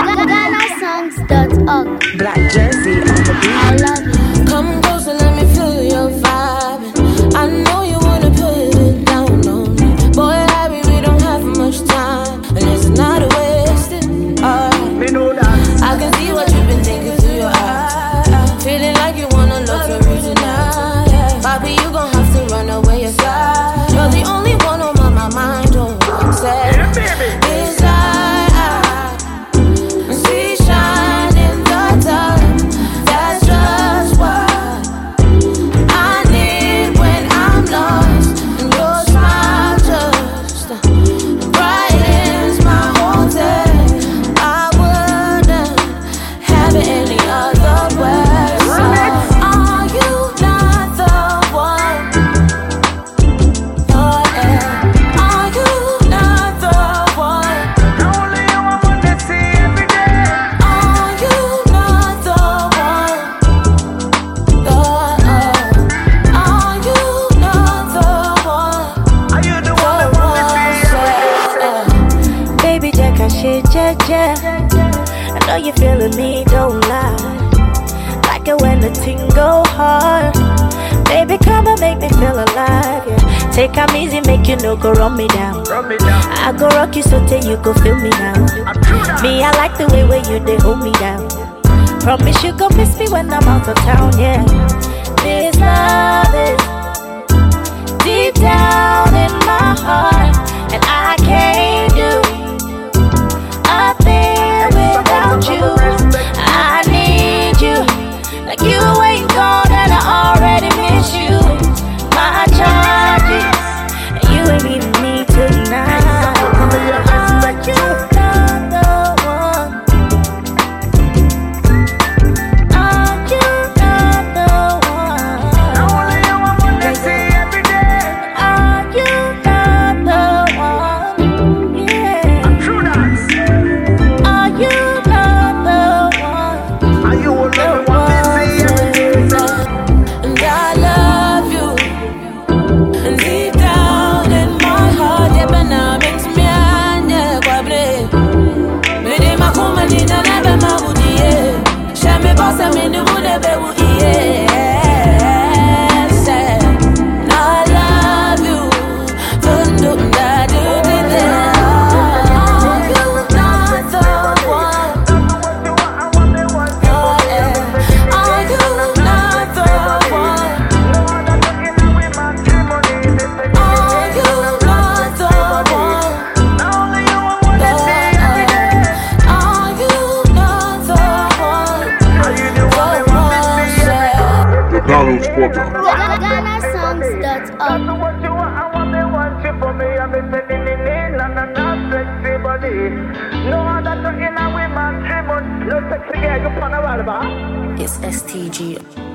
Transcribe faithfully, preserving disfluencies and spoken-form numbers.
Ghana Songs dot org. Black Jersey on the beat. I love you. Come close and let me feel your vibe. I know you wanna put it down on me. Boy, Harry, we don't have much time, and it's not a wasted. Alright, Me know that. I can see what you've been thinking through your eyes. Feeling like you wanna love your reason tonight. Bobby, you gon' have to run away yourself. You're the only one on my, my mind. Don't say Yeah, baby. it's like see shine in the dark. That's just what I need when I'm lost. And your smile just brightens my whole day. I wouldn't have it any other way. So, are you not the one? Oh, yeah. Are you not the one? Only you I wanna see every day. Are you not the one? The, uh, are you not the one? Are you the one I wanna see every day? Baby, Jack, I shit, Jack, Jack. I know you're feeling me, don't lie. Like it when the ting go hard. Baby, come and make me feel alive, yeah. Take time easy, make you no go run me down. Run me down. I go rock you so till you go feel me now. I'm true that. Me, I like the way where you they hold me down. Promise you gon' miss me when I'm out of town, yeah. This love is deep down in my heart, and I can't do a thing without you. I need you, like you ain't gone and I already miss you. My charges, and you ain't leaving me tonight. Are you not the one? Are you not the one? Only you I wanna see every day. Are you not the one? Yeah. True that. Are you not the one? Are you alone wanna see every day? And I love you. And deep down in my heart, yeah, but now makes me anya kwabre. Me de makuma ni na lebe mabudi ye. Shame bossa me ni bude be wudi ye. Say, I love you. Fundo mda do di de. Are you not the one? Oh, yeah. Are you not the one? Are you not the one? Are you not the one? The Donald's Porter. Ghana Songs dot org. No other thing in a woman, three months, no sexy girl, you pan a It's S T G.